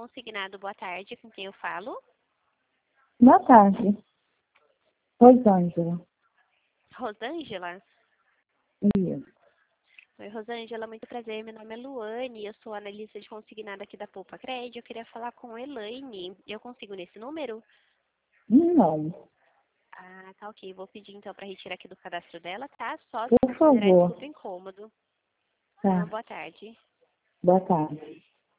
consignado. Boa tarde, com quem eu falo? Boa tarde. Rosângela. Rosângela? Isso. Oi, Rosângela, muito prazer. Meu nome é Luane, eu sou analista de consignado aqui da Poupa Crédito. Eu queria falar com a Elaine. Eu consigo nesse número? Não. Ah, tá ok. Vou pedir então para retirar aqui do cadastro dela, tá? Só se Por considerar favor. desculpa incômodo. Ah, Tá. boa tarde. Boa tarde.